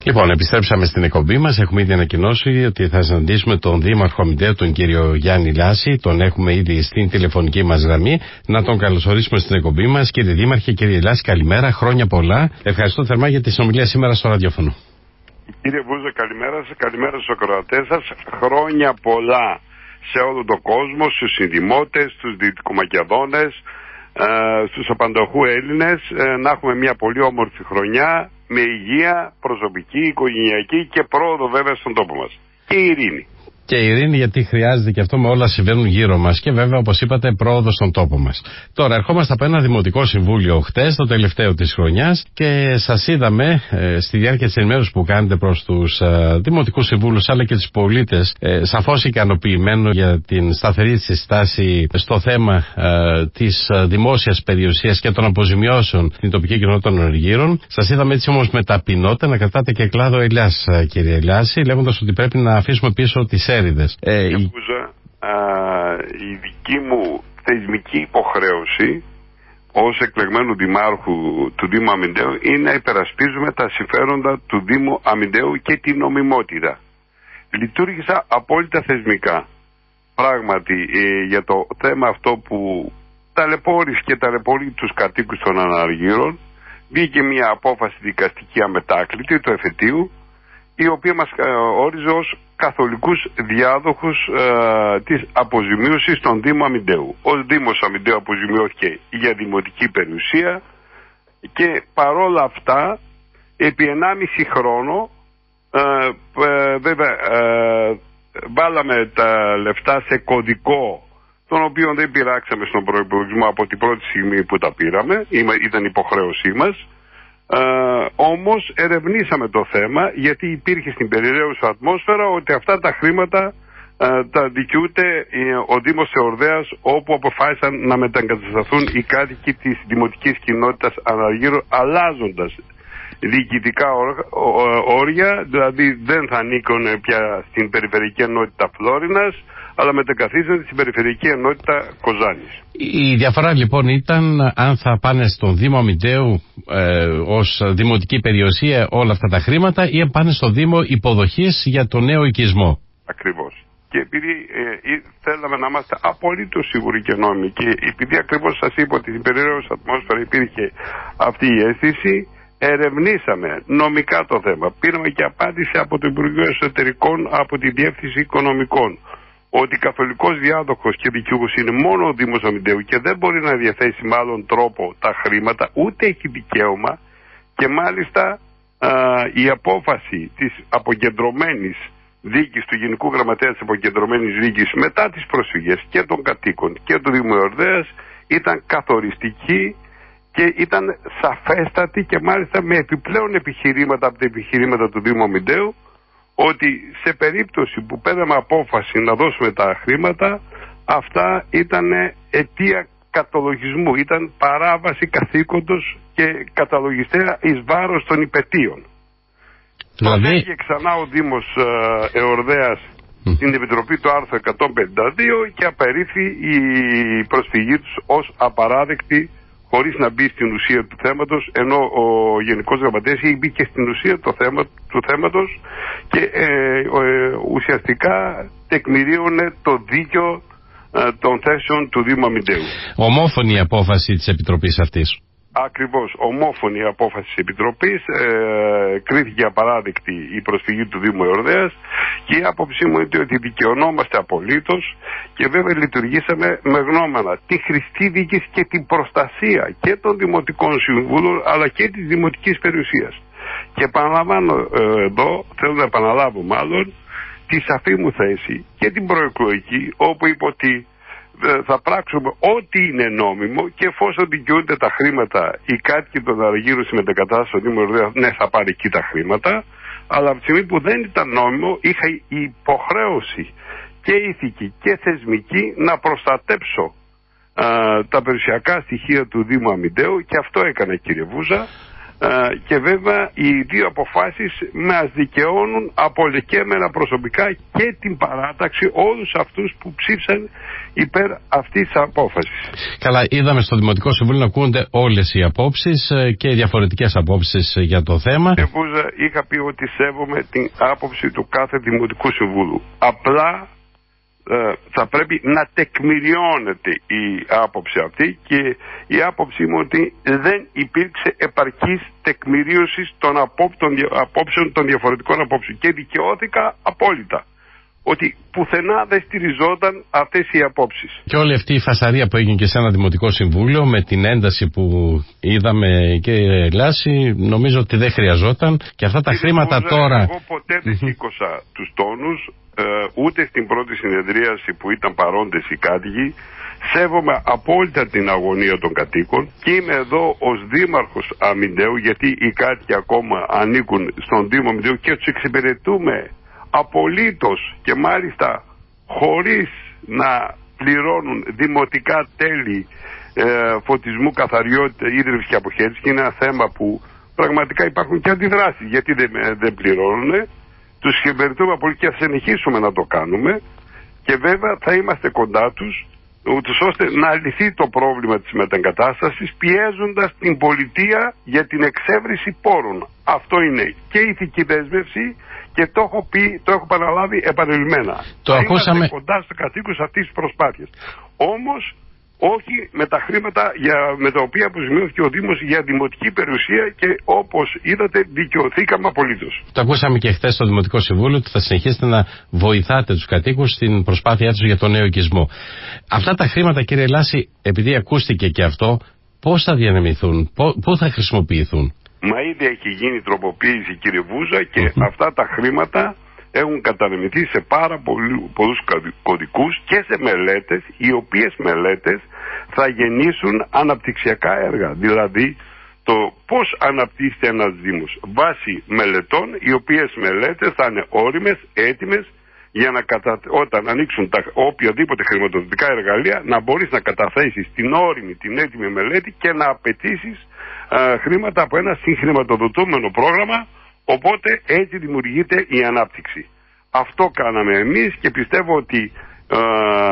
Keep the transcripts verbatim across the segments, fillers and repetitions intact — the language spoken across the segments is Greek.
Λοιπόν, επιστρέψαμε στην εκπομπή μας. Έχουμε ήδη ανακοινώσει ότι θα συναντήσουμε τον Δήμαρχο Αμυντέου, τον κύριο Γιάννη Λάση. Τον έχουμε ήδη στην τηλεφωνική μας γραμμή. Να τον καλωσορίσουμε στην εκπομπή μας. Κύριε Δήμαρχε, κύριε Λάση, καλημέρα. Χρόνια πολλά. Ευχαριστώ θερμά για τη συνομιλία σήμερα στο ραδιόφωνο. Κύριε Βούζα, καλημέρα σας. Καλημέρα στους ακροατές σας. Χρόνια πολλά σε όλο τον κόσμο, στους συνδημότες, στους δυτικομακεδόνες, ε, στους απανταχού Έλληνες. Ε, να έχουμε μια πολύ όμορφη χρονιά με υγεία, προσωπική, οικογενειακή και πρόοδο βέβαια στον τόπο μας. Και ειρήνη. Και ειρήνη, γιατί χρειάζεται και αυτό με όλα συμβαίνουν γύρω μας. Και βέβαια, όπως είπατε, πρόοδο στον τόπο μας. Τώρα, ερχόμαστε από ένα δημοτικό συμβούλιο χτες, το τελευταίο της χρονιάς, και σας είδαμε ε, στη διάρκεια της ενημέρωσης που κάνετε προς τους ε, δημοτικούς συμβούλους αλλά και τους πολίτες, ε, σαφώς ικανοποιημένο για την σταθερή της στάση στο θέμα ε, της δημόσιας περιουσίας και των αποζημιώσεων στην τοπική κοινότητα των ενεργείων. Σας είδαμε έτσι όμως με ταπεινότητα να κρατάτε και κλάδο ελιάς, κύριε Ελιάση, λέγοντας ότι πρέπει να αφήσουμε πίσω τις Ε, η... Α, η δική μου θεσμική υποχρέωση ως εκλεγμένου δημάρχου του Δήμου Αμυντέου είναι να υπερασπίζουμε τα συμφέροντα του Δήμου Αμυντέου και την νομιμότητα. Λειτουργήσα απόλυτα θεσμικά. Πράγματι ε, για το θέμα αυτό που ταλαιπώρησε και ταλαιπωρεί τους κατοίκους των αναργύρων, βγήκε μια απόφαση δικαστική αμετάκλητη του εφετείου, η οποία μας ε, όριζε ως καθολικούς διάδοχους ε, της αποζημίωσης στον Δήμο Αμυντέου. Ο Δήμος Αμυντέου αποζημιώθηκε για δημοτική περιουσία και παρόλα αυτά επί ενάμιση χρόνο ε, ε, βέβαια ε, βάλαμε τα λεφτά σε κωδικό, τον οποίο δεν πειράξαμε στον προϋπολογισμό από την πρώτη στιγμή που τα πήραμε, ήταν υποχρέωσή μας. Uh, όμως ερευνήσαμε το θέμα, γιατί υπήρχε στην περιραίουσα ατμόσφαιρα ότι αυτά τα χρήματα uh, τα δικαιούται uh, ο Δήμος Εορδέας, όπου αποφάσισαν να μεταγκατασταθούν οι κάτοικοι της δημοτικής κοινότητας Αναργύρου, αλλάζοντας διοικητικά όρια, δηλαδή δεν θα ανήκουν πια στην περιφερειακή ενότητα Φλόρινας, αλλά μετακαθίζονται στην περιφερειακή ενότητα Κοζάνης. Η διαφορά λοιπόν ήταν αν θα πάνε στον Δήμο Αμυντέου ε, ως δημοτική περιουσία όλα αυτά τα χρήματα, ή αν πάνε στο Δήμο υποδοχής για το νέο οικισμό. Ακριβώς. Και επειδή ε, ε, θέλαμε να είμαστε απολύτως σίγουροι και νόμιμοι, και επειδή ακριβώς σας είπα ότι στην περιραίουσα ατμόσφαιρα υπήρχε αυτή η αίσθηση, ερευνήσαμε νομικά το θέμα. Πήραμε και απάντηση από το Υπουργείο Εσωτερικών, από τη Διεύθυνση Οικονομικών, ότι καθολικός διάδοχος και δικαιούχος είναι μόνο ο Δήμος Αμυντέου και δεν μπορεί να διαθέσει με άλλον τρόπο τα χρήματα, ούτε έχει δικαίωμα, και μάλιστα α, η απόφαση της αποκεντρωμένης δίκης του Γενικού Γραμματέα της αποκεντρωμένης δίκης μετά τις προσφυγές και των κατοίκων και του Δήμου Εορδέας ήταν καθοριστική και ήταν σαφέστατη, και μάλιστα με επιπλέον επιχειρήματα από τα επιχειρήματα του Δήμου Αμυντέου, ότι σε περίπτωση που πέραμε απόφαση να δώσουμε τα χρήματα, αυτά ήταν αιτία καταλογισμού, ήταν παράβαση καθήκοντος και καταλογιστέα εις βάρος των υπετίων. Δηλαδή... Το λέγει ξανά ο Δήμος ε, Εορδέας mm. στην Επιτροπή του άρθρου εκατόν πενήντα δύο και απερίφθη η προσφυγή τους ως απαράδεκτη, χωρίς να μπει στην ουσία του θέματος, ενώ ο Γενικός Γραμματέας είχε μπει και στην ουσία το θέμα, του θέματος και ε, ε, ουσιαστικά τεκμηρίωνε το δίκαιο ε, των θέσεων του Δήμου Αμυντέου. Ομόφωνη η απόφαση της Επιτροπής αυτής. Ακριβώς, ομόφωνη η απόφαση της Επιτροπής, ε, κρίθηκε απαράδεκτη η προσφυγή του Δήμου Εορδέας, και η άποψή μου είναι ότι δικαιωνόμαστε απολύτως, και βέβαια λειτουργήσαμε με γνώμενα τη χρηστή δίκηση και την προστασία και των Δημοτικών Συμβούλων αλλά και της δημοτικής περιουσίας. Και επαναλαμβάνω ε, εδώ, θέλω να επαναλάβω μάλλον τη σαφή μου θέση και την προεκλογική, όπου είπε ότι θα πράξουμε ό,τι είναι νόμιμο, και εφόσον δικαιούνται τα χρήματα οι κάτοικοι των Αναργύρων στη μετακατάσταση στο Δήμο Εορδέας, ναι, θα πάρει εκεί τα χρήματα, αλλά από τη στιγμή που δεν ήταν νόμιμο είχα υποχρέωση και ηθική και θεσμική να προστατέψω α, τα περιουσιακά στοιχεία του Δήμου Αμυντέου, και αυτό έκανα, κύριε Βούζα. και βέβαια οι δύο αποφάσεις μας δικαιώνουν απολεκέμενα προσωπικά και την παράταξη, όλους αυτούς που ψήφισαν υπέρ αυτής της απόφασης. Καλά, είδαμε στο Δημοτικό Συμβούλιο να ακούγονται όλες οι απόψεις και διαφορετικές απόψεις για το θέμα. Βούζα, είχα πει ότι σέβομαι την άποψη του κάθε Δημοτικού Συμβούλου. Απλά θα πρέπει να τεκμηριώνεται η άποψη αυτή, και η άποψη μου ότι δεν υπήρξε επαρκής τεκμηρίωση των απόψεων, των διαφορετικών απόψεων, και δικαιώθηκα απόλυτα ότι πουθενά δεν στηριζόταν αυτές οι απόψεις. Και όλη αυτή η φασαρία που έγινε και σε ένα Δημοτικό Συμβούλιο, με την ένταση που είδαμε και Λάση, νομίζω ότι δεν χρειαζόταν, και αυτά τα χρήματα τώρα... Εγώ ποτέ δεν σήκωσα τους τόνους, ε, ούτε στην πρώτη συνεδρίαση που ήταν παρόντες οι κάτοικοι. Σέβομαι απόλυτα την αγωνία των κατοίκων και είμαι εδώ ως δήμαρχος Αμυντέου, γιατί οι κάτοικοι ακόμα ανήκουν στον Δήμο Αμυντέου και τους εξυπηρετούμε απολύτως, και μάλιστα χωρίς να πληρώνουν δημοτικά τέλη ε, φωτισμού, καθαριότητα, ίδρυυση και αποχέτηση, και είναι ένα θέμα που πραγματικά υπάρχουν και αντιδράσεις γιατί δεν, δεν πληρώνουν. Τους εξυπηρετούμε πολύ και θα συνεχίσουμε να το κάνουμε, και βέβαια θα είμαστε κοντά τους, ούτως ώστε να λυθεί το πρόβλημα της μετεγκατάστασης, πιέζοντας την πολιτεία για την εξέβριση πόρων. Αυτό είναι και η ηθική δέσμευση, και το έχω πει, το έχω παραλάβει επανειλημμένα. Το θα ακούσαμε... είμαστε κοντά στους κατοίκους αυτής της προσπάθειας. Όμως όχι με τα χρήματα για, με τα οποία αποζημιώθηκε ο Δήμος για δημοτική περιουσία, και όπως είδατε δικαιωθήκαμε απολύτως. Το ακούσαμε και χθες στο Δημοτικό Συμβούλιο, ότι θα συνεχίσετε να βοηθάτε τους κατοίκους στην προσπάθειά τους για τον νέο οικισμό. Αυτά τα χρήματα, κύριε Λάση, επειδή ακούστηκε και αυτό, πώς θα διανεμηθούν, πού θα χρησιμοποιηθούν? Μα ήδη έχει γίνει τροποποίηση, κύριε Βούζα, και mm-hmm. αυτά τα χρήματα έχουν κατανεμηθεί σε πάρα πολλούς κωδικούς και σε μελέτες, οι οποίες μελέτες θα γεννήσουν αναπτυξιακά έργα. Δηλαδή το πώς αναπτύσσεται ένας Δήμος βάσει μελετών, οι οποίες μελέτες θα είναι όριμες, έτοιμες, για να κατα... όταν ανοίξουν τα οποιαδήποτε χρηματοδοτικά εργαλεία, να μπορείς να καταθέσεις την όριμη, την έτοιμη μελέτη και να απαιτήσεις α, χρήματα από ένα συγχρηματοδοτούμενο πρόγραμμα. Οπότε έτσι δημιουργείται η ανάπτυξη. Αυτό κάναμε εμείς, και πιστεύω ότι, α,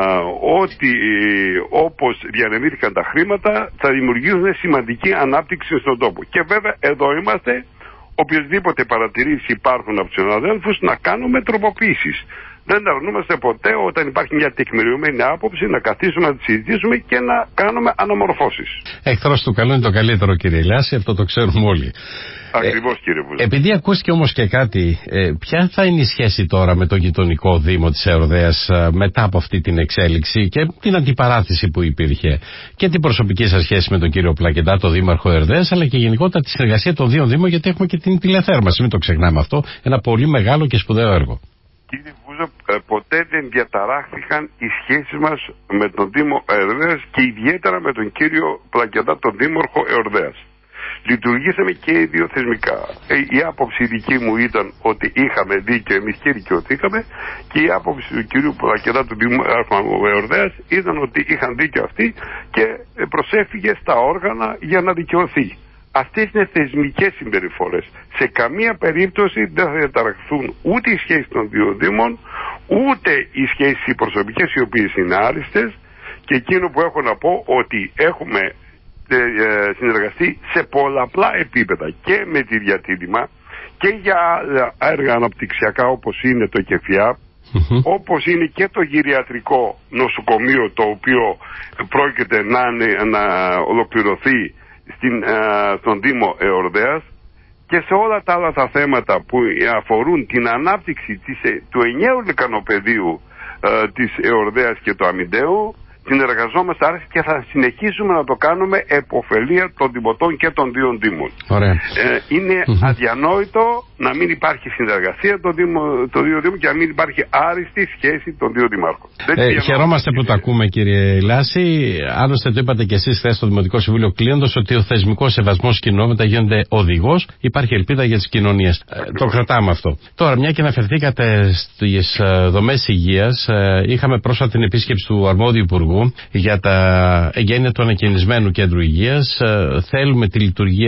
ότι όπως διανεμήθηκαν τα χρήματα θα δημιουργήσουν σημαντική ανάπτυξη στον τόπο. Και βέβαια εδώ είμαστε, οποιοσδήποτε παρατηρήσεις υπάρχουν από τους συναδέλφους, να κάνουμε τροποποίησεις. Δεν αρνούμαστε ποτέ, όταν υπάρχει μια τεκμηριωμένη άποψη, να καθίσουμε να τη συζητήσουμε και να κάνουμε αναμορφώσεις. Εχθρός του καλού είναι το καλύτερο, κύριε Λάση, αυτό το ξέρουμε όλοι. Ακριβώς, ε, κύριε Βουλή. Επειδή ακούστηκε όμως και κάτι, ε, ποια θα είναι η σχέση τώρα με τον γειτονικό Δήμο της Εορδαίας ε, μετά από αυτή την εξέλιξη και την αντιπαράθεση που υπήρχε, και την προσωπική σας σχέση με τον κύριο Πλακεντά, τον Δήμαρχο Εορδαίας, αλλά και γενικότερα τη συνεργασία των δύο Δήμων, γιατί έχουμε και την τηλεθέρμανση, μην το ξεχνάμε αυτό, ένα πολύ μεγάλο και σπουδαίο έργο. Κύριε Βούζα, ποτέ δεν διαταράχθηκαν οι σχέσεις μας με τον Δήμο Εορδαίας, και ιδιαίτερα με τον κύριο Πλακεντά, τον Δήμαρχο Εορδαίας. Λειτουργήσαμε και οι δύο θεσμικά. Η άποψη δική μου ήταν ότι είχαμε δίκιο εμείς και δικαιωθήκαμε, και η άποψη του κυρίου Πλακεντά, του Δήμαρχου Εορδαίας, ήταν ότι είχαν δίκιο αυτοί και προσέφυγε στα όργανα για να δικαιωθεί. Αυτές είναι θεσμικές συμπεριφορές. Σε καμία περίπτωση δεν θα διαταραχθούν ούτε οι σχέσεις των δύο Δήμων, ούτε οι σχέσεις οι προσωπικές, οι οποίες είναι άριστες, και εκείνο που έχω να πω ότι έχουμε συνεργαστεί σε πολλαπλά επίπεδα και με τη Διατήρημα και για έργα αναπτυξιακά, όπως είναι το ΚΕΦΙΑΠ, mm-hmm. όπως είναι και το γυριατρικό νοσοκομείο, το οποίο πρόκειται να, να ολοκληρωθεί στην, στον Δήμο Εορδαίας, και σε όλα τα άλλα τα θέματα που αφορούν την ανάπτυξη της, του ενιαίου λεκανοπεδίου της Εορδαίας και του Αμυντέου. Συνεργαζόμαστε άρα και θα συνεχίσουμε να το κάνουμε επωφελία των δημοτών και των δύο Δήμων. Ωραία. Ε, είναι mm-hmm. αδιανόητο να μην υπάρχει συνεργασία των, δήμο, των δύο Δήμων και να μην υπάρχει άριστη σχέση των δύο Δημάρχων. Ε, χαιρόμαστε που το ακούμε, κύριε Λάση. Άλλωστε το είπατε και εσείς χθες στο Δημοτικό Συμβούλιο κλείνοντας, ότι ο θεσμικός σεβασμός κοινότητα γίνεται οδηγός. Υπάρχει ελπίδα για τις κοινωνίες. Ε, το κρατάμε αυτό. Τώρα, μια και αναφερθήκατε στις δομές υγείας, ε, είχαμε πρόσφατα την επίσκεψη του αρμόδιου Υπουργού για τα εγγένεια του ανακαινισμένου κέντρου υγείας. Θέλουμε τη λειτουργία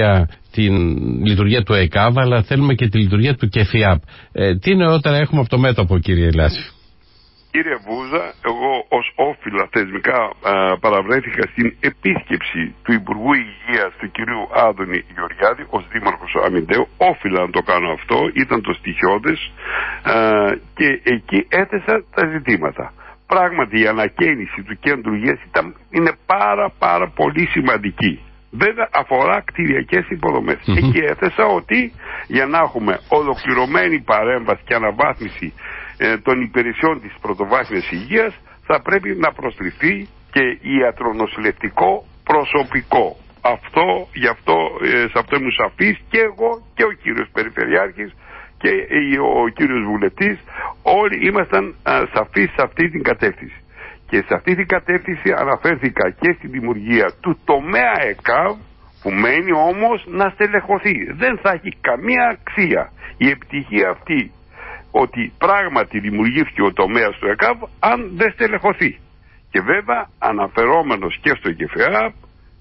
την λειτουργία του ΕΚΑΒ, αλλά θέλουμε και τη λειτουργία του ΚΕΦΙΑΠ. Ε, τι νεότερα έχουμε από το μέτωπο, κύριε Λάση? Κύριε Βούζα, εγώ ως όφιλα θεσμικά α, παραβρέθηκα στην επίσκεψη του Υπουργού Υγείας του κυρίου Άδωνη Γεωργιάδη ως δήμαρχος Αμυντέου. Όφιλα να το κάνω αυτό, ήταν το στοιχειώδες α, και εκεί έθεσα τα ζητήματα. Πράγματι η ανακαίνιση του κέντρου υγείας ήταν, είναι πάρα πάρα πολύ σημαντική. Βέβαια αφορά κτηριακές υποδομές. Mm-hmm. Εκεί έθεσα ότι για να έχουμε ολοκληρωμένη παρέμβαση και αναβάθμιση των υπηρεσιών της πρωτοβάθμιας υγείας θα πρέπει να προσληφθεί και ιατρονοσηλευτικό προσωπικό. Αυτό, γι' αυτό, σε αυτό ήμουν σαφής και εγώ και ο κύριος Περιφερειάρχης και ο κύριος Βουλευτής, όλοι ήμασταν σαφείς σε αυτή την κατεύθυνση. Και σε αυτή την κατεύθυνση αναφέρθηκα και στη δημιουργία του τομέα ΕΚΑΒ, που μένει όμως να στελεχωθεί. Δεν θα έχει καμία αξία η επιτυχία αυτή ότι πράγματι δημιουργήθηκε ο τομέας του ΕΚΑΒ αν δεν στελεχωθεί. Και βέβαια αναφερόμενος και στο ΚΕΦΙΑΠ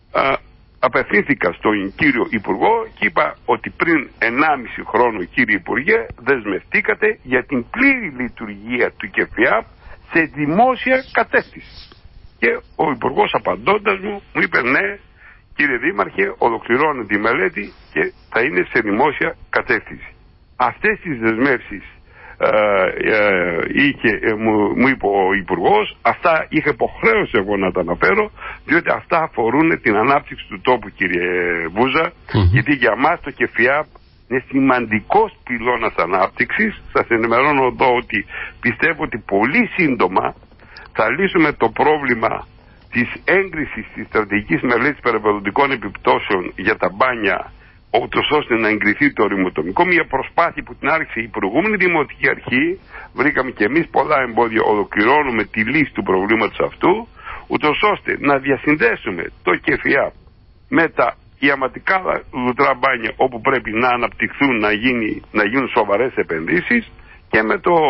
απευθύνθηκα στον κύριο Υπουργό και είπα ότι πριν ενάμιση χρόνο, κύριε Υπουργέ, δεσμευτήκατε για την πλήρη λειτουργία του ΚΕΦΙΑΠ σε δημόσια κατεύθυνση. Και ο Υπουργός απαντώντας μου μου είπε ναι κύριε Δήμαρχε, ολοκληρώνεται η μελέτη και θα είναι σε δημόσια κατεύθυνση. Αυτές τις δεσμεύσεις Ε, ε, είχε, ε, μου, μου είπε ο Υπουργός, αυτά είχε υποχρέωση εγώ να τα αναφέρω, διότι αυτά αφορούν την ανάπτυξη του τόπου, κύριε Βούζα, mm-hmm. γιατί για μας το ΚΕΦΙΑΠ είναι σημαντικός πυλώνας ανάπτυξης. Σας ενημερώνω εδώ ότι πιστεύω ότι πολύ σύντομα θα λύσουμε το πρόβλημα της έγκρισης της στρατηγικής μελέτης περιβαλλοντικών επιπτώσεων για τα μπάνια, ούτως ώστε να εγκριθεί το οριμοτομικό, μια προσπάθεια που την άρχισε η προηγούμενη Δημοτική Αρχή. Βρήκαμε και εμείς πολλά εμπόδια, ολοκληρώνουμε τη λύση του προβλήματος αυτού, ούτως ώστε να διασυνδέσουμε το ΚΕΦΙΑΠ με τα ιαματικά λουτρά μπάνια όπου πρέπει να αναπτυχθούν, να, γίνει, να γίνουν σοβαρές επενδύσεις, και με, το,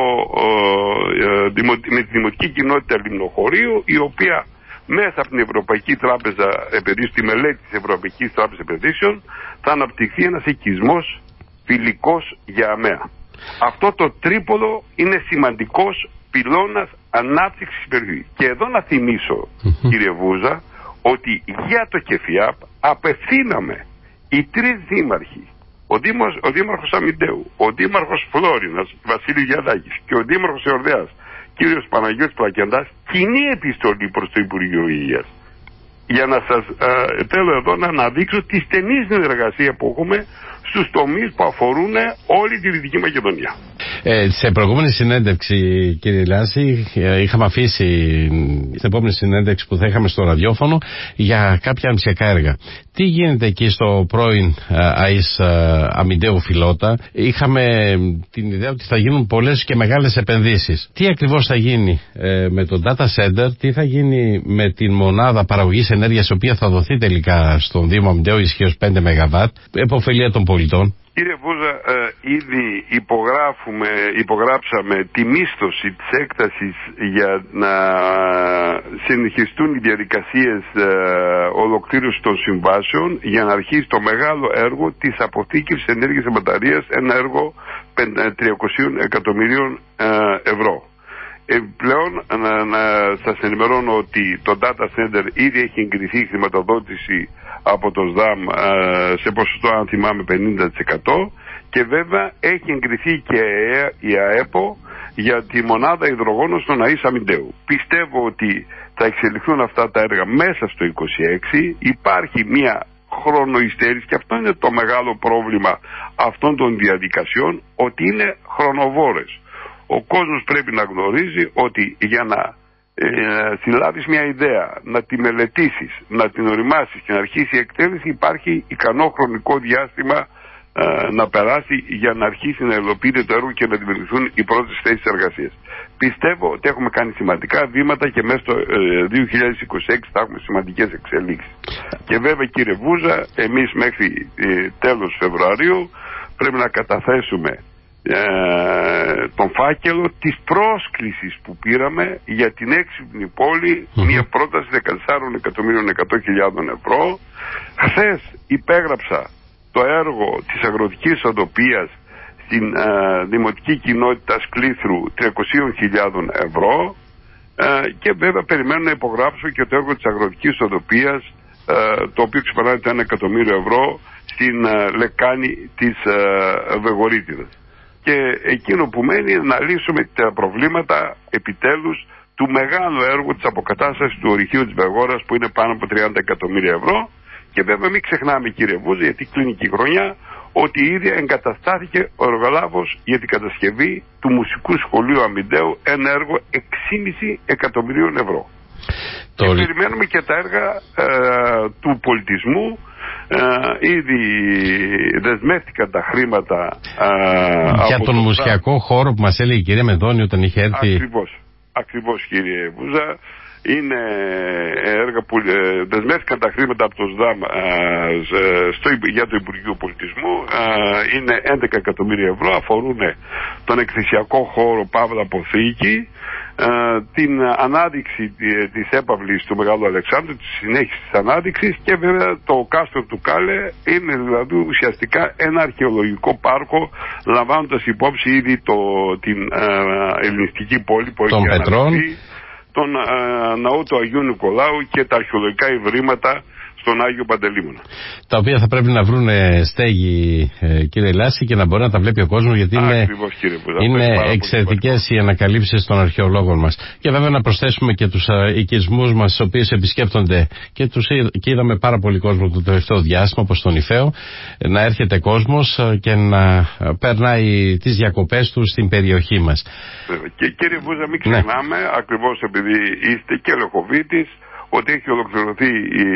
ε, με τη Δημοτική Κοινότητα Λιμνοχωρίου, η οποία μέσα από την Ευρωπαϊκή Τράπεζα Επενδύσεων, τη μελέτη της Ευρωπαϊκής Τράπεζας Επενδύσεων, θα αναπτυχθεί ένας οικισμός φιλικός για ΑΜΕΑ. Αυτό το τρίποδο είναι σημαντικός πυλώνας ανάπτυξης περιοχής. Και εδώ να θυμίσω, κύριε Βούζα, ότι για το ΚΕΦΙΑΠ απευθύναμε οι τρεις δήμαρχοι, ο, Δήμος, ο Δήμαρχος Αμυντέου, ο Δήμαρχος Φλόρινας, Βασίλη Γιαδάκης, και ο Δήμαρχος Εορδέας, κύριος Παναγιώτης Πλακεντάς, κοινή επιστολή προς το Υπουργείο Υγείας. Για να σας ε, θέλω εδώ να αναδείξω τη στενή συνεργασία που έχουμε στους τομείς που αφορούν όλη τη Δυτική Μακεδονία. Ε, σε προηγούμενη συνέντευξη, κύριε Λάση, είχαμε αφήσει στην επόμενη συνέντευξη που θα είχαμε στο ραδιόφωνο για κάποια ανησιακά έργα. Τι γίνεται εκεί στο πρώην ΑΙΣ Αμυντέου Φιλότα? Είχαμε την ιδέα ότι θα γίνουν πολλές και μεγάλες επενδύσεις. Τι ακριβώς θα γίνει ε, με το data center, τι θα γίνει με την μονάδα παραγωγής ενέργειας, η οποία θα δοθεί τελικά στον Δήμο Αμυντέου ισχύως πέντε μεγαβάτ, επωφελία των πολιτών? Κύριε Βούζα, ε, ήδη υπογράφουμε, υπογράψαμε τη μίσθωση της έκτασης για να συνεχιστούν οι διαδικασίες ε, ολοκλήρωσης των συμβάσεων για να αρχίσει το μεγάλο έργο της αποθήκευσης ενέργειας σε μπαταρίες, ένα έργο τριακόσια εκατομμυρίων ε, ευρώ. Επιπλέον, να, να σας ενημερώνω ότι το data center ήδη έχει εγκριθεί η χρηματοδότηση από το ΣΔΑΜ σε ποσοστό, αν θυμάμαι, πενήντα τοις εκατό, και βέβαια έχει εγκριθεί και η ΑΕΠΟ για τη μονάδα υδρογόνων στον ΑΙΣ Αμυντέου. Πιστεύω ότι θα εξελιχθούν αυτά τα έργα μέσα στο είκοσι έξι. Υπάρχει μια χρονοϊστέρηση και αυτό είναι το μεγάλο πρόβλημα αυτών των διαδικασιών, ότι είναι χρονοβόρες. Ο κόσμος πρέπει να γνωρίζει ότι για να ε, συλλάβεις μια ιδέα, να τη μελετήσεις, να την οριμάσεις και να αρχίσει η εκτέλεση, υπάρχει ικανό χρονικό διάστημα ε, να περάσει για να αρχίσει να υλοποιείται το έργο και να δημιουργηθούν οι πρώτες θέσεις εργασίας. Πιστεύω ότι έχουμε κάνει σημαντικά βήματα και μέσα στο ε, δύο χιλιάδες είκοσι έξι θα έχουμε σημαντικές εξελίξεις. Και βέβαια, κύριε Βούζα, εμείς μέχρι ε, τέλος Φεβρουαρίου πρέπει να καταθέσουμε Ε, τον φάκελο της πρόσκλησης που πήραμε για την έξυπνη πόλη, mm-hmm. μια πρόταση δεκατέσσερα εκατομμύρια εκατό χιλιάδων ευρώ. Χθες υπέγραψα το έργο της αγροτικής οδοποιίας στην ε, δημοτική κοινότητα Σκλήθρου τριακόσιες χιλιάδες ευρώ ε, και βέβαια περιμένω να υπογράψω και το έργο της αγροτικής οδοποιίας ε, το οποίο ξεπερνάει το ένα εκατομμύριο ευρώ στην ε, λεκάνη της ε, Βεγορίτιδας. Και εκείνο που μένει είναι να λύσουμε τα προβλήματα επιτέλους του μεγάλου έργου της αποκατάστασης του ορυχείου της Βεγόρας που είναι πάνω από τριάντα εκατομμύρια ευρώ. Και βέβαια μην ξεχνάμε, κύριε Βούζα, γιατί κλείνει και η χρονιά, ότι ήδη εγκαταστάθηκε ο εργολάβος για την κατασκευή του Μουσικού Σχολείου Αμυντέου, ένα έργο έξι κόμμα πέντε εκατομμυρίων ευρώ. Το... Και περιμένουμε και τα έργα ε, του πολιτισμού. Ε, ήδη δεσμεύτηκαν τα χρήματα ε, για τον μουσιακό το... χώρο που μας έλεγε η κυρία Μεδόνη όταν είχε έρθει. Ακριβώς, ακριβώς κύριε Βούζα. Είναι έργα που ε, δεσμεύτηκαν τα χρήματα από το ΣΔΑΜ ε, στο, για το Υπουργείο Πολιτισμού. Ε, είναι έντεκα εκατομμύρια ευρώ, αφορούν τον εκθεσιακό χώρο Παύλα Αποθήκη, ε, την ανάδειξη της έπαυλης του Μεγάλου Αλεξάνδρου, τη συνέχιση της ανάδειξης και βέβαια το κάστρο του Κάλε είναι δηλαδή ουσιαστικά ένα αρχαιολογικό πάρκο, λαμβάνοντας υπόψη ήδη το, την ε, ελληνιστική πόλη που έχει αναδειχθεί, τον ε, ναό του Αγίου Νικολάου και τα αρχαιολογικά υβρήματα στον Άγιο Παντελήμωνα. Τα οποία θα πρέπει να βρουν στέγη, ε, κύριε Λάση, και να μπορεί να τα βλέπει ο κόσμος, γιατί Α, είναι, ακριβώς, κύριε, είναι εξαιρετικές οι ανακαλύψεις των αρχαιολόγων μας. Και βέβαια να προσθέσουμε και τους ε, οικισμούς μας, τους οποίους επισκέπτονται και, τους, και είδαμε πάρα πολύ κόσμο το τελευταίο διάστημα, όπως στον Ιφαίο, να έρχεται κόσμος και να περνάει τις διακοπές του στην περιοχή μας. Και κύριε Βούζα, μην ξεχνάμε, ναι, ακριβώς επειδή είστε και Λεχοβίτης, ότι έχει ολοκληρωθεί,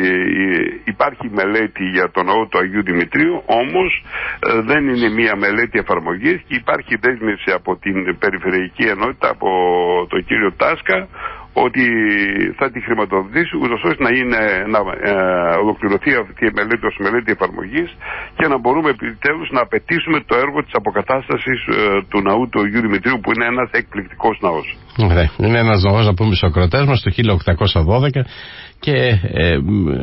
υπάρχει μελέτη για τον ναό του Αγίου Δημητρίου, όμως δεν είναι μία μελέτη εφαρμογής και υπάρχει δέσμευση από την Περιφερειακή Ενότητα, από τον κύριο Τάσκα, ότι θα τη χρηματοδοτήσει ούτως ώστε να, είναι, να ε, ολοκληρωθεί αυτή η μελέτη ως μελέτη εφαρμογής και να μπορούμε επιτέλους να απαιτήσουμε το έργο της αποκατάστασης ε, του ναού του Αγίου Δημητρίου, που είναι ένας εκπληκτικός ναός. Ωραία. Είναι ένας ναός, να πούμε, Σοκρατές μας το χίλια οκτακόσια δώδεκα και ε,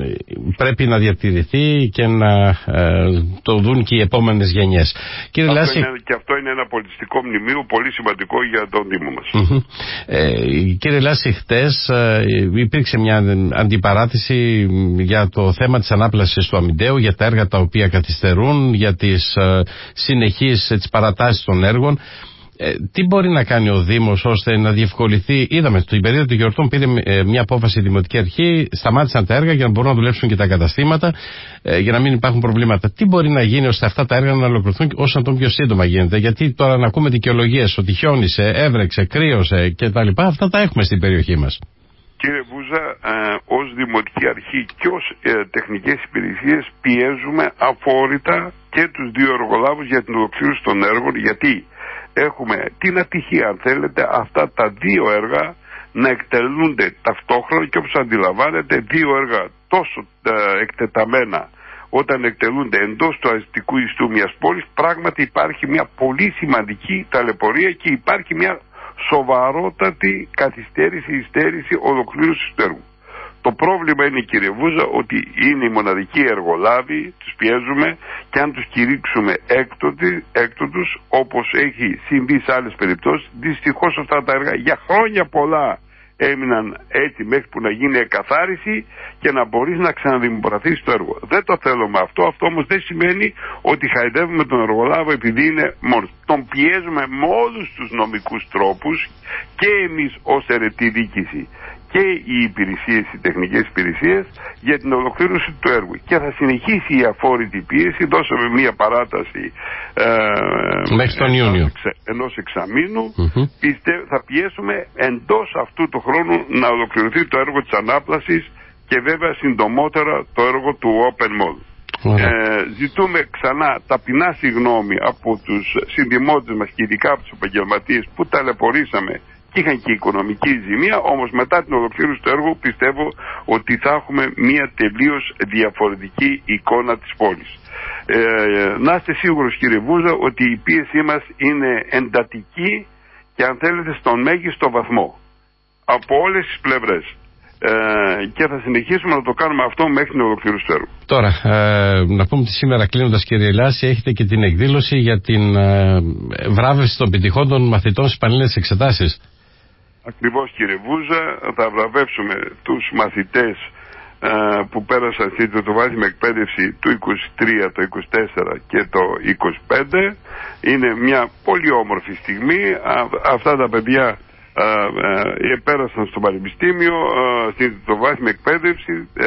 πρέπει να διατηρηθεί και να ε, το δουν και οι επόμενες γενιές. Κύριε αυτό Λάση... είναι, και αυτό είναι ένα πολιτιστικό μνημείο πολύ σημαντικό για τον Δήμο μας. Mm-hmm. Ε, κύριε Λάση, χτες ε, υπήρξε μια αντιπαράθεση για το θέμα της ανάπλασης του αμυντέου, για τα έργα τα οποία καθυστερούν, για τις ε, συνεχείς τις παρατάσεις των έργων. Ε, τι μπορεί να κάνει ο Δήμος ώστε να διευκολυθεί? Είδαμε στην περίοδο των γιορτών πήρε ε, μια απόφαση η Δημοτική Αρχή, σταμάτησαν τα έργα για να μπορούν να δουλέψουν και τα καταστήματα, ε, για να μην υπάρχουν προβλήματα. Τι μπορεί να γίνει ώστε αυτά τα έργα να ολοκληρωθούν όσο να τον πιο σύντομα γίνεται? Γιατί τώρα να ακούμε δικαιολογίες ότι χιόνισε, έβρεξε, κρύωσε κτλ. Αυτά τα έχουμε στην περιοχή μας. Κύριε Βούζα, ε, ως Δημοτική Αρχή και ως ε, τεχνικές υπηρεσίες πιέζουμε αφόρητα και τους δύο εργολάβους για την ολοκλήρωση των έργων, γιατί έχουμε την ατυχία, αν θέλετε, αυτά τα δύο έργα να εκτελούνται ταυτόχρονα και όπως αντιλαμβάνετε, δύο έργα τόσο ε, εκτεταμένα όταν εκτελούνται εντός του αστικού ιστού μιας πόλης, πράγματι υπάρχει μια πολύ σημαντική ταλαιπωρία και υπάρχει μια σοβαρότατη καθυστέρηση, υστέρηση ολοκλήρωσης του έργου. Το πρόβλημα είναι, κύριε Βούζα, ότι είναι οι μοναδικοί εργολάβοι, τους πιέζουμε και αν τους κηρύξουμε έκτοτους, όπως έχει συμβεί σε άλλες περιπτώσεις, δυστυχώς αυτά τα έργα για χρόνια πολλά έμειναν έτσι μέχρι που να γίνει εκαθάριση και να μπορείς να ξαναδημοπραθείς το έργο. Δεν το θέλουμε αυτό, αυτό όμως δεν σημαίνει ότι χαϊδεύουμε τον εργολάβο επειδή είναι μόνος. Τον πιέζουμε με όλους τους νομικούς τρόπους και εμείς ως αιρετή διοίκηση και οι υπηρεσίες, οι τεχνικές υπηρεσίες για την ολοκλήρωση του έργου. Και θα συνεχίσει η αφόρητη πίεση, δώσαμε μία παράταση ε, μέχρι τον Ιούνιο ενός εξαμήνου. Mm-hmm. Πιστε, θα πιέσουμε εντός αυτού του χρόνου να ολοκληρωθεί το έργο της ανάπλασης και βέβαια συντομότερα το έργο του Open Mall. Mm-hmm. Ε, ζητούμε ξανά ταπεινά συγγνώμη από τους συνδημότες μας και ειδικά από τους επαγγελματίες που ταλαιπωρήσαμε και είχαν και οικονομική ζημία, όμως μετά την ολοκλήρωση του έργου πιστεύω ότι θα έχουμε μια τελείως διαφορετική εικόνα της πόλης. Ε, να είστε σίγουρος, κύριε Βούζα, ότι η πίεσή μας είναι εντατική και αν θέλετε στον μέγιστο βαθμό από όλες τις πλευρές. Ε, και θα συνεχίσουμε να το κάνουμε αυτό μέχρι την ολοκλήρωση του έργου. Τώρα, ε, να πούμε ότι σήμερα, κλείνοντας, κύριε Λάση, έχετε και την εκδήλωση για την ε, βράβευση των επιτυχών των μαθητών στις πανελλήνιες εξετάσεις. Ακριβώς, κύριε Βούζα, θα βραβεύσουμε τους μαθητές ε, που πέρασαν στη τριτοβάθμια εκπαίδευση του είκοσι τρία, το είκοσι τέσσερα και το είκοσι πέντε. Είναι μια πολύ όμορφη στιγμή. Α, αυτά τα παιδιά ε, ε, πέρασαν στο πανεπιστήμιο, ε, στην τριτοβάθμια εκπαίδευση. Ε,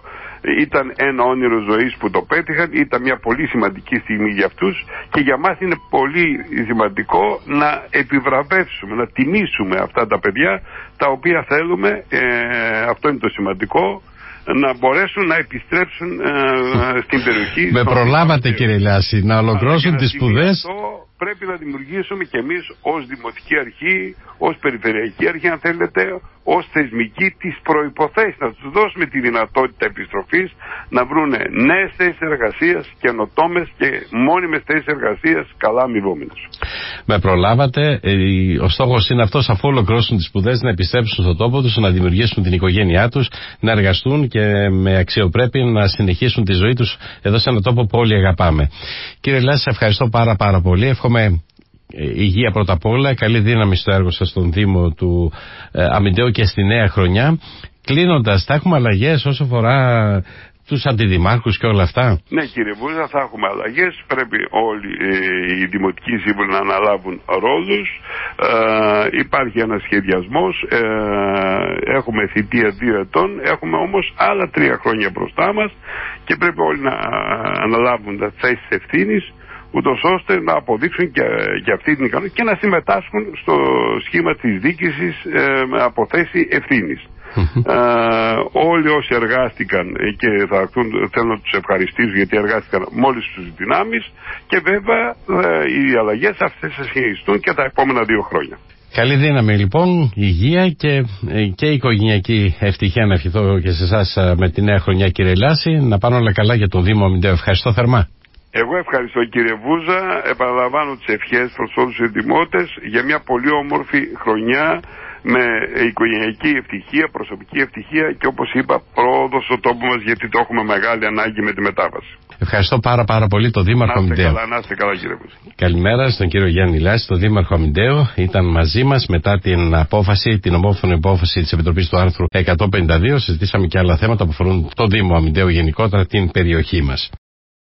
Ήταν ένα όνειρο ζωής που το πέτυχαν, ήταν μια πολύ σημαντική στιγμή για αυτούς και για μας είναι πολύ σημαντικό να επιβραβεύσουμε, να τιμήσουμε αυτά τα παιδιά τα οποία θέλουμε, ε, αυτό είναι το σημαντικό, να μπορέσουν να επιστρέψουν ε, στην περιοχή. Με προλάβατε, κύριε Λάση, να ολοκληρώσουν τις σπουδές. Πρέπει να δημιουργήσουμε κι εμείς ως Δημοτική Αρχή, ως Περιφερειακή Αρχή, αν θέλετε, ως θεσμική, τις προϋποθέσεις, να τους δώσουμε τη δυνατότητα επιστροφής, να βρουν νέες θέσεις εργασίας, καινοτόμες και μόνιμες θέσεις εργασίας, καλά αμοιβόμενες. Με προλάβατε. Ο στόχος είναι αυτός, αφού ολοκληρώσουν τις σπουδές, να επιστρέψουν στον τόπο τους, να δημιουργήσουν την οικογένειά τους, να εργαστούν και με αξιοπρέπεια να συνεχίσουν τη ζωή τους εδώ σε έναν τόπο που όλοι αγαπάμε. Κύριε Λάση, σας ευχαριστώ πάρα πάρα πολύ. Εύχομαι υγεία πρώτα απ' όλα, καλή δύναμη στο έργο σας στον Δήμο του ε, Αμυντέου και στη νέα χρονιά. Κλείνοντας, θα έχουμε αλλαγές όσο αφορά τους αντιδημάρχους και όλα αυτά? Ναι, κύριε Βούζα, θα έχουμε αλλαγές. Πρέπει όλοι ε, οι δημοτικοί σύμβουλοι να αναλάβουν ρόλους. Ε, υπάρχει ένας σχεδιασμός. Ε, έχουμε θητεία δύο ετών. Έχουμε όμως άλλα τρία χρόνια μπροστά μας και πρέπει όλοι να αναλάβουν τα θέσεις ευθύνης, ούτως ώστε να αποδείξουν και, και αυτή την ικανότητα και να συμμετάσχουν στο σχήμα της διοίκησης ε, από θέση ευθύνης. ε, όλοι όσοι εργάστηκαν και θα έρθουν, θέλω να τους ευχαριστήσω γιατί εργάστηκαν μόλις τους δυνάμεις και βέβαια ε, οι αλλαγές αυτές θα συνεχιστούν και τα επόμενα δύο χρόνια. Καλή δύναμη λοιπόν, υγεία και, και οικογενειακή ευτυχία να ευχηθώ και σε εσάς με τη νέα χρονιά, κύριε Λάση. Να πάνε όλα καλά για τον Δήμο Αμυντέου. Ευχαριστώ θερμά. Εγώ ευχαριστώ, κύριε Βούζα, επαναλαμβάνω τις ευχές προς όλους τους δημότες για μια πολύ όμορφη χρονιά με οικογενειακή ευτυχία, προσωπική ευτυχία και όπως είπα πρόοδο στον τόπο μας γιατί το έχουμε μεγάλη ανάγκη με τη μετάβαση. Ευχαριστώ πάρα πάρα πολύ τον Δήμαρχο Αμυντέου. Να είστε καλά, κύριε Βούζα. Καλημέρα στον κύριο Γιάννη Λάση, τον Δήμαρχο Αμυντέου. Ήταν μαζί μας μετά την απόφαση, την ομόφωνη απόφαση της Επιτροπής του άρθρου εκατόν πενήντα δύο. Συζητήσαμε και άλλα θέματα που αφορούν το Δήμο Αμυντέου γενικότερα, την περιοχή μας.